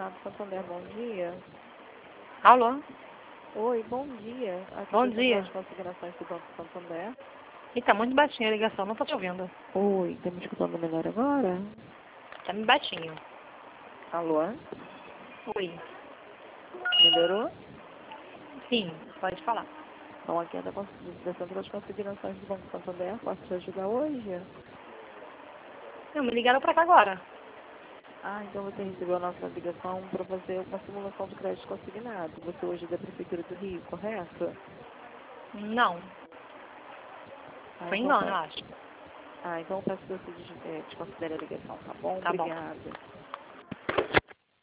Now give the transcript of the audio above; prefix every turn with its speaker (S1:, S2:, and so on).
S1: Consignado Santander, bom dia.
S2: Alô?
S1: Oi, bom dia. Aqui
S2: Bom
S1: é
S2: dia.
S1: de Consignações do Banco Santander.
S2: E tá muito baixinha a ligação, não tô te ouvindo.
S1: Oi, tá me escutando melhor agora?
S2: Tá muito baixinho.
S1: Alô?
S2: Oi.
S1: Melhorou?
S2: Sim, pode falar.
S1: Então aqui é da Central de Consignações do Banco Santander. Posso te ajudar hoje?
S2: Não, me ligaram pra cá agora.
S1: Ah, então você recebeu a nossa ligação para fazer uma simulação do crédito consignado. Você hoje é da Prefeitura do Rio, correto?
S2: Não.
S1: Ah,
S2: Foi
S1: então
S2: engano,
S1: tá.
S2: eu acho.
S1: Ah, então eu peço que você desconsidere a ligação, tá bom?
S2: Tá bom.
S1: Obrigada.